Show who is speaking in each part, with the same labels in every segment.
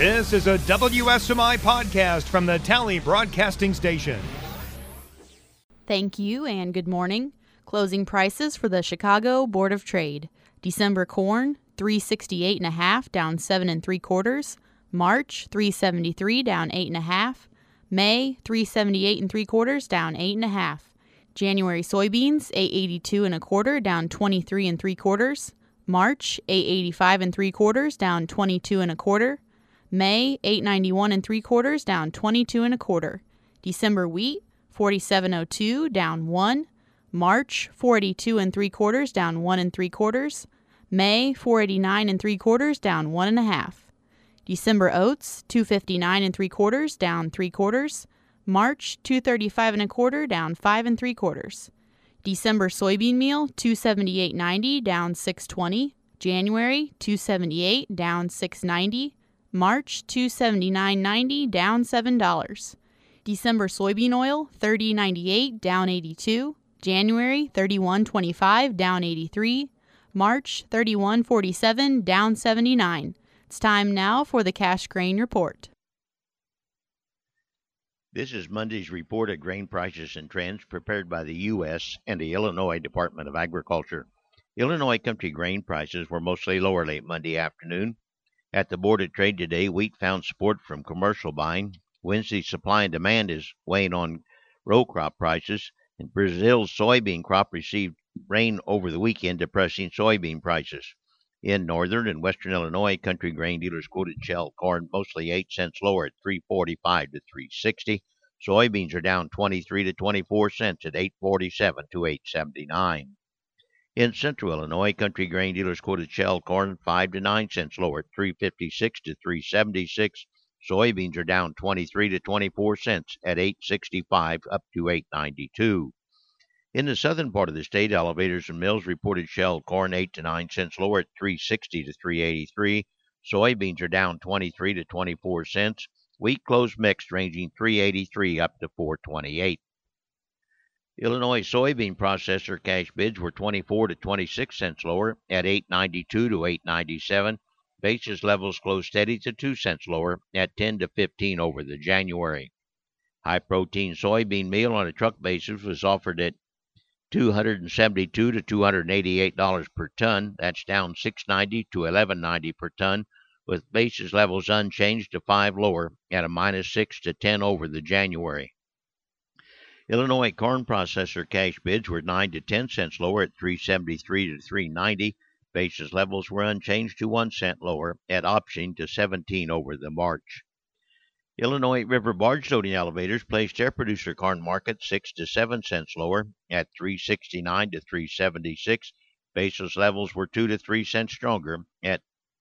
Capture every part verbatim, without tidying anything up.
Speaker 1: This is a W S M I podcast from the Tally Broadcasting Station.
Speaker 2: Thank you and good morning. Closing prices for the Chicago Board of Trade. December corn, three sixty-eight and a half, down seven and three quarters. March, three seventy-three, down eight and a half. May, three seventy-eight and three quarters, down eight and a half. January soybeans, eight eighty-two and a quarter, down twenty-three and three quarters. March, eight eighty-five and three quarters, down twenty-two and a quarter. May, eight ninety-one and three quarters, down twenty-two and a quarter. December wheat, forty-seven oh two, down one. March, four eighty-two and three quarters, down one and three quarters. May, four eighty-nine and three quarters, down one and a half. December oats, two fifty-nine and three quarters, down three quarters. March, two thirty-five and a quarter, down five and three quarters. December soybean meal, two seventy-eight ninety, down six twenty. January, two seventy-eight, down six ninety. March, two seventy-nine ninety, down seven dollars. December soybean oil, thirty ninety-eight, down eighty-two. January, thirty-one twenty-five, down eighty-three. March, thirty-one forty-seven, down seventy-nine. It's time now for the Cash Grain Report.
Speaker 3: This is Monday's report of grain prices and trends prepared by the U S and the Illinois Department of Agriculture. Illinois country grain prices were mostly lower late Monday afternoon. At the Board of Trade today, wheat found support from commercial buying. Wednesday's supply and demand is weighing on row crop prices, and Brazil's soybean crop received rain over the weekend, depressing soybean prices. In northern and western Illinois, country grain dealers quoted shell corn mostly eight cents lower at three forty-five to three sixty. Soybeans are down twenty-three to twenty-four cents at eight forty-seven to eight seventy-nine. In central Illinois, country grain dealers quoted shell corn five to nine cents lower at three fifty-six to three seventy-six. Soybeans are down twenty-three to twenty-four cents at eight sixty-five up to eight ninety-two. In the southern part of the state, elevators and mills reported shell corn eight to nine cents lower at three sixty to three eighty-three. Soybeans are down twenty-three to twenty-four cents. Wheat closed mixed, ranging three eighty-three up to four twenty-eight. Illinois soybean processor cash bids were twenty-four to twenty-six cents lower at eight ninety-two to eight ninety-seven. Basis levels closed steady to two cents lower at ten to fifteen over the January. High-protein soybean meal on a truck basis was offered at two seventy-two to two eighty-eight dollars per ton. That's down six ninety to eleven ninety per ton, with basis levels unchanged to five lower at a minus six to ten over the January. Illinois corn processor cash bids were nine to ten cents lower at three seventy-three to three ninety. Basis levels were unchanged to one cent lower at option to seventeen over the March. Illinois River barge loading elevators placed their producer corn market six to seven cents lower at three sixty-nine to three seventy-six. Basis levels were two to three cents stronger at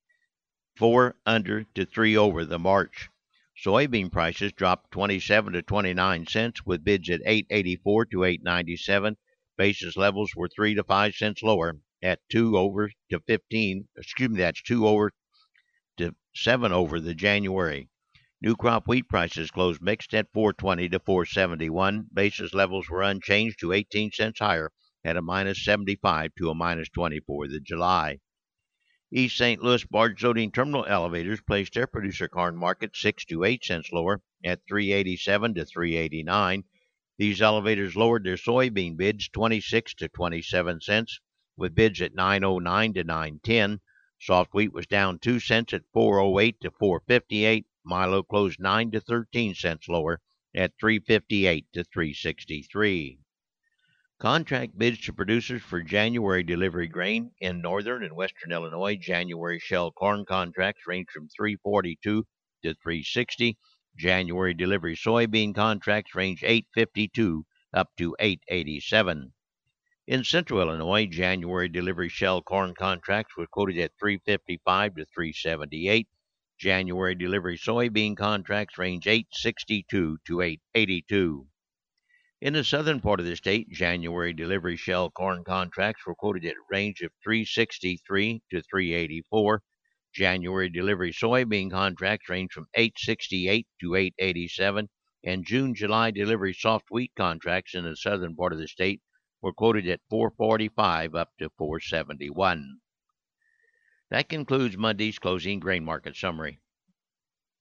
Speaker 3: four under to three over the March. Soybean prices dropped twenty-seven to twenty-nine cents with bids at eight eighty-four to eight ninety-seven. Basis levels were three to five cents lower at two over to fifteen. Excuse me, that's two over to seven over the January. New crop wheat prices closed mixed at four twenty to four seventy-one. Basis levels were unchanged to eighteen cents higher at a minus seventy-five to a minus twenty for the July. East Saint Louis barge loading terminal elevators placed their producer corn market six to eight cents lower at three eighty-seven to three eighty-nine. These elevators lowered their soybean bids twenty-six to twenty-seven cents, with bids at nine oh nine to nine ten. Soft wheat was down two cents at four oh eight to four fifty-eight. Milo closed nine to thirteen cents lower at three fifty-eight to three sixty-three. Contract bids to producers for January delivery grain in northern and western Illinois. January shell corn contracts range from three forty-two to three sixty. January delivery soybean contracts range eight fifty-two up to eight eighty-seven. In central Illinois, January delivery shell corn contracts were quoted at three fifty-five to three seventy-eight. January delivery soybean contracts range eight sixty-two to eight eighty-two. In the southern part of the state, January delivery shell corn contracts were quoted at a range of three sixty-three to three eighty-four. January delivery soybean contracts range from eight sixty-eight to eight eighty-seven, and June-July delivery soft wheat contracts in the southern part of the state were quoted at four forty-five up to four seventy-one. That concludes Monday's closing grain market summary.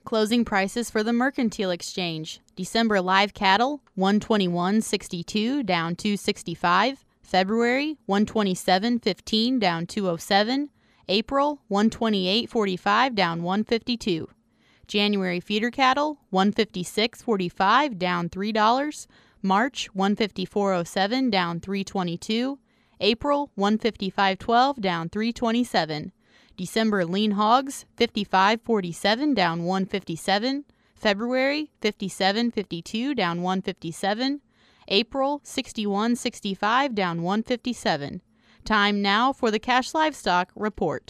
Speaker 2: Closing prices for the Mercantile Exchange. December live cattle, one twenty-one sixty-two down two sixty-five. February, one twenty-seven fifteen down two oh seven. April, one twenty-eight forty-five down one fifty-two. January feeder cattle, one fifty-six forty-five down three dollars. March, one fifty-four oh seven down three twenty-two. April, one fifty-five twelve down three twenty-seven. December lean hogs, fifty-five forty-seven down one fifty-seven. February, fifty-seven fifty-two down one fifty-seven. April, sixty-one sixty-five down one fifty-seven. Time now for the Cash Livestock Report.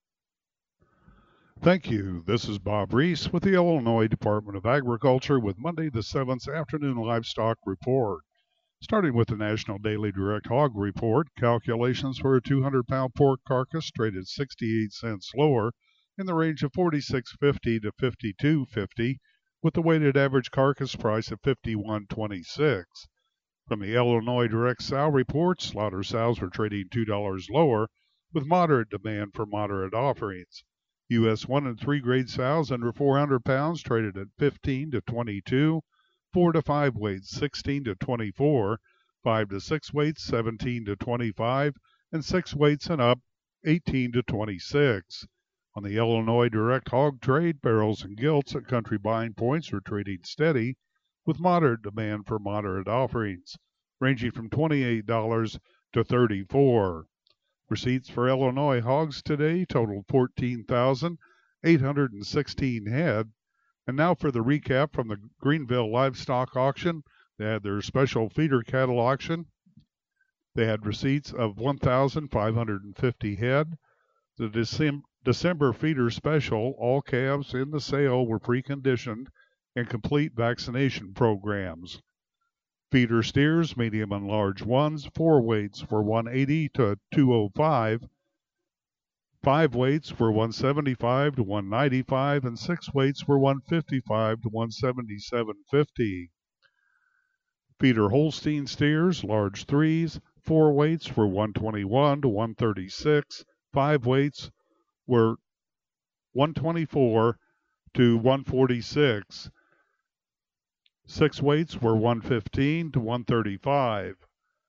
Speaker 4: Thank you. This is Bob Reese with the Illinois Department of Agriculture with Monday the seventh Afternoon Livestock Report. Starting with the National Daily Direct Hog Report, calculations for a two hundred pound pork carcass traded sixty-eight cents lower in the range of forty-six fifty to fifty-two fifty, with the weighted average carcass price of fifty-one twenty-six. From the Illinois Direct Sow Report, slaughter sows were trading two dollars lower, with moderate demand for moderate offerings. U S one and three grade sows under four hundred pounds traded at fifteen to twenty-two. four to five weights sixteen to twenty-four, five to six weights seventeen to twenty-five, and six weights and up eighteen to twenty-six. On the Illinois Direct Hog Trade, barrels and gilts at country buying points are trading steady, with moderate demand for moderate offerings, ranging from twenty-eight dollars to thirty-four dollars. Receipts for Illinois hogs today totaled fourteen thousand eight hundred sixteen head. And now for the recap from the Greenville Livestock Auction. They had their special feeder cattle auction. They had receipts of one thousand five hundred fifty head. The Decem- December feeder special, all calves in the sale were preconditioned and complete vaccination programs. Feeder steers, medium and large ones, four weights were one eighty to two oh five. Five weights were one seventy-five to one ninety-five, and six weights were one fifty-five to one seventy-seven fifty. Feeder Holstein steers, large threes, four weights were one twenty-one to one thirty-six. Five weights were one twenty-four to one forty-six. Six weights were one fifteen to one thirty-five.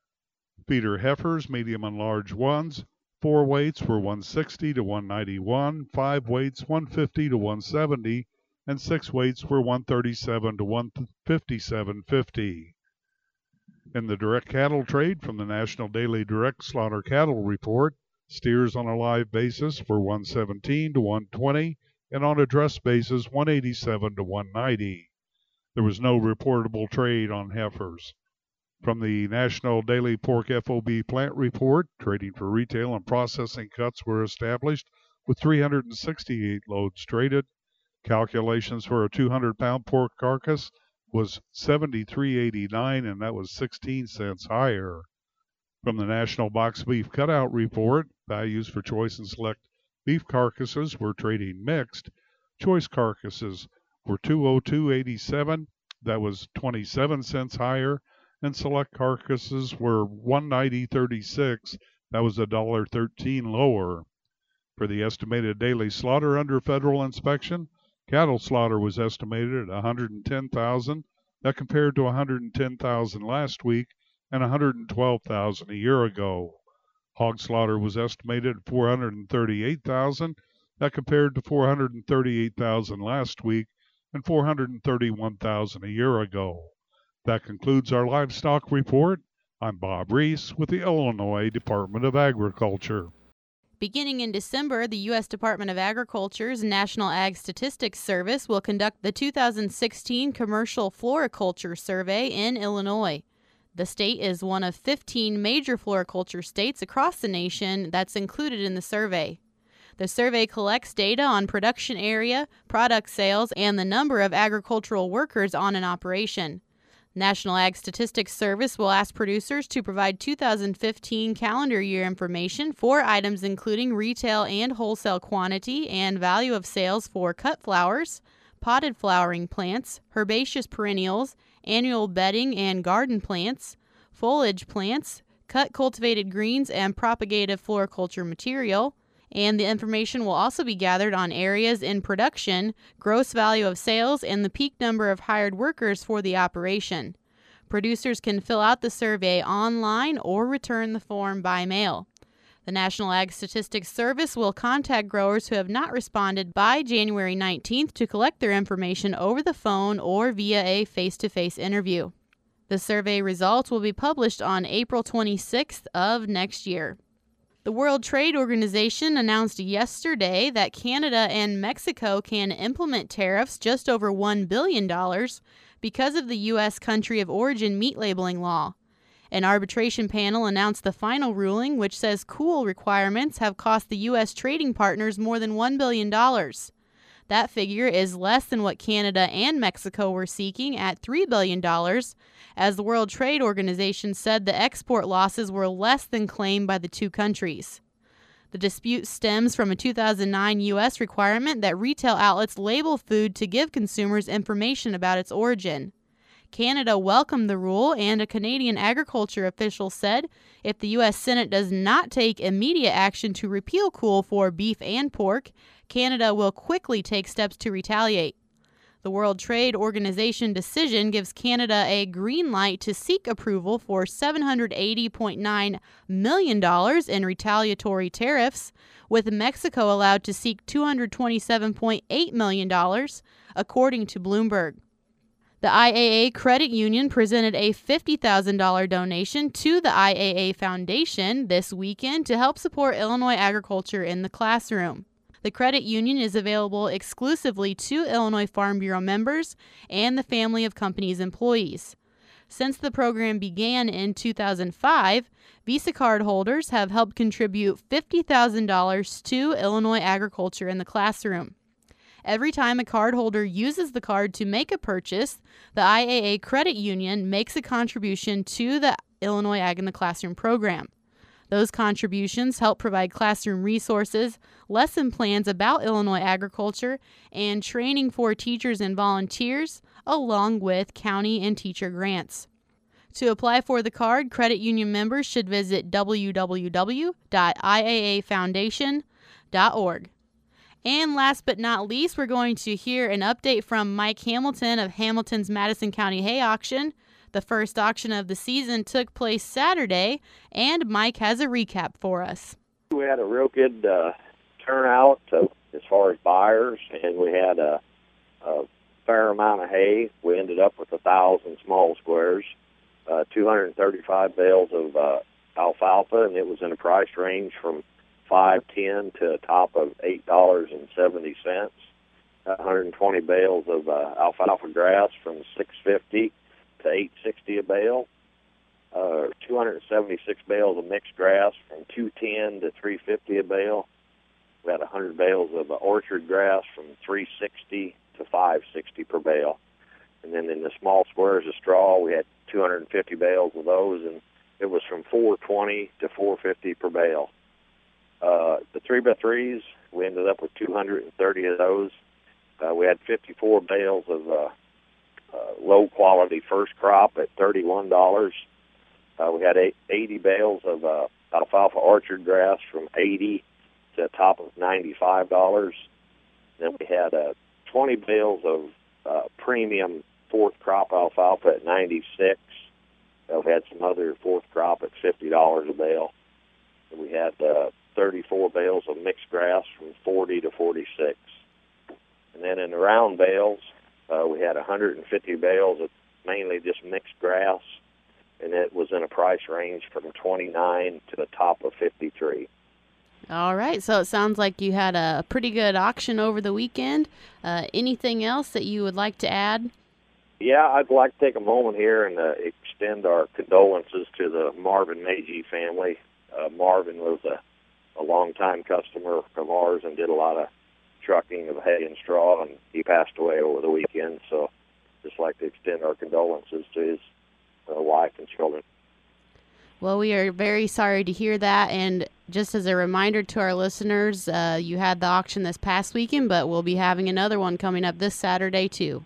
Speaker 4: Feeder heifers, medium and large ones, four weights were one sixty to one ninety-one, five weights one fifty to one seventy, and six weights were one thirty-seven to one fifty-seven fifty. In the direct cattle trade from the National Daily Direct Slaughter Cattle Report, steers on a live basis were one seventeen to one twenty, and on a dress basis one eighty-seven to one ninety. There was no reportable trade on heifers. From the National Daily Pork F O B Plant Report, trading for retail and processing cuts were established with three hundred sixty-eight loads traded. Calculations for a two hundred pound pork carcass was seventy-three eighty-nine, and that was sixteen cents higher. From the National Box Beef Cutout Report, values for choice and select beef carcasses were trading mixed. Choice carcasses were two oh two eighty-seven, that was twenty-seven cents higher, and select carcasses were one ninety thirty-six, that was one dollar thirteen lower. For the estimated daily slaughter under federal inspection, cattle slaughter was estimated at one hundred ten thousand, that compared to one hundred ten thousand last week and one hundred twelve thousand a year ago. Hog slaughter was estimated at four hundred thirty-eight thousand, that compared to four hundred thirty-eight thousand last week and four hundred thirty-one thousand a year ago. That concludes our livestock report. I'm Bob Reese with the Illinois Department of Agriculture.
Speaker 2: Beginning in December, the U S Department of Agriculture's National Ag Statistics Service will conduct the two thousand sixteen Commercial Floriculture Survey in Illinois. The state is one of fifteen major floriculture states across the nation that's included in the survey. The survey collects data on production area, product sales, and the number of agricultural workers on an operation. National Ag Statistics Service will ask producers to provide two thousand fifteen calendar year information for items including retail and wholesale quantity and value of sales for cut flowers, potted flowering plants, herbaceous perennials, annual bedding and garden plants, foliage plants, cut cultivated greens and propagative floriculture material, And the information will also be gathered on areas in production, gross value of sales, and the peak number of hired workers for the operation. Producers can fill out the survey online or return the form by mail. The National Ag Statistics Service will contact growers who have not responded by January nineteenth to collect their information over the phone or via a face-to-face interview. The survey results will be published on April twenty-sixth of next year. The World Trade Organization announced yesterday that Canada and Mexico can implement tariffs just over one billion dollars because of the U S country of origin meat labeling law. An arbitration panel announced the final ruling, which says cool requirements have cost the U S trading partners more than one billion dollars. That figure is less than what Canada and Mexico were seeking at three billion dollars, as the World Trade Organization said the export losses were less than claimed by the two countries. The dispute stems from a two thousand nine U S requirement that retail outlets label food to give consumers information about its origin. Canada welcomed the rule, and a Canadian agriculture official said if the U S Senate does not take immediate action to repeal cool for beef and pork, Canada will quickly take steps to retaliate. The World Trade Organization decision gives Canada a green light to seek approval for seven hundred eighty point nine million dollars in retaliatory tariffs, with Mexico allowed to seek two hundred twenty-seven point eight million dollars, according to Bloomberg. The I A A Credit Union presented a fifty thousand dollars donation to the I A A Foundation this weekend to help support Illinois agriculture in the classroom. The credit union is available exclusively to Illinois Farm Bureau members and the family of company's employees. Since the program began in two thousand five, Visa card holders have helped contribute fifty thousand dollars to Illinois agriculture in the classroom. Every time a cardholder uses the card to make a purchase, the I A A Credit Union makes a contribution to the Illinois Ag in the Classroom program. Those contributions help provide classroom resources, lesson plans about Illinois agriculture, and training for teachers and volunteers, along with county and teacher grants. To apply for the card, credit union members should visit w w w dot i a a foundation dot org. And last but not least, we're going to hear an update from Mike Hamilton of Hamilton's Madison County Hay Auction. The first auction of the season took place Saturday, and Mike has a recap for us.
Speaker 5: We had a real good uh, turnout uh, as far as buyers, and we had a, a fair amount of hay. We ended up with one thousand small squares, uh, two hundred thirty-five bales of uh, alfalfa, and it was in a price range from five ten to a top of eight dollars and seventy cents. one hundred twenty bales of uh, alfalfa grass from six fifty to eight sixty a bale. Uh, two hundred seventy-six bales of mixed grass from two ten to three fifty a bale. We had one hundred bales of uh, orchard grass from three sixty to five sixty per bale. And then in the small squares of straw, we had two hundred fifty bales of those, and it was from four twenty to four fifty per bale. Uh, the three by threes, we ended up with two hundred thirty of those. Uh, we had fifty-four bales of uh, uh, low-quality first crop at thirty-one dollars. Uh, we had eight, eighty bales of uh, alfalfa orchard grass from eighty to a top of ninety-five dollars. Then we had uh, twenty bales of uh, premium fourth crop alfalfa at ninety-six. Uh, we had some other fourth crop at fifty dollars a bale. And we had uh, thirty-four bales of mixed grass from forty to forty-six. And then in the round bales, uh, we had one hundred fifty bales of mainly just mixed grass, and it was in a price range from twenty-nine to the top of fifty-three.
Speaker 2: All right, so it sounds like you had a pretty good auction over the weekend. Uh, anything else that you would like to add?
Speaker 5: Yeah, I'd like to take a moment here and uh, extend our condolences to the Marvin Magee family. Uh, Marvin was a, a longtime customer of ours and did a lot of trucking of hay and straw, and he passed away over the weekend. So just like to extend our condolences to his uh, wife and children.
Speaker 2: Well, we are very sorry to hear that, and just as a reminder to our listeners, uh, you had the auction this past weekend, but we'll be having another one coming up this Saturday too.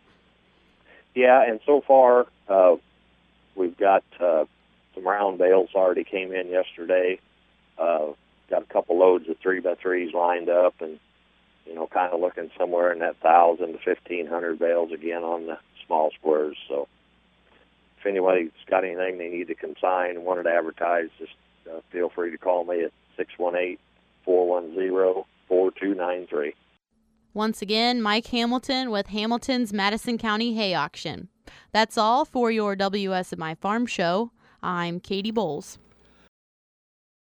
Speaker 5: Yeah, and so far uh, we've got uh, some round bales already came in yesterday. Uh, got a couple loads of three by threes lined up, and you know, kind of looking somewhere in that thousand to fifteen hundred bales again on the small squares. So if anybody's got anything they need to consign and wanted to advertise, just uh, feel free to call me at six one eight, four one zero, four two nine three.
Speaker 2: Once again, Mike Hamilton with Hamilton's Madison County Hay Auction. That's all for your W S M I Farm Show. I'm Katie Bowles.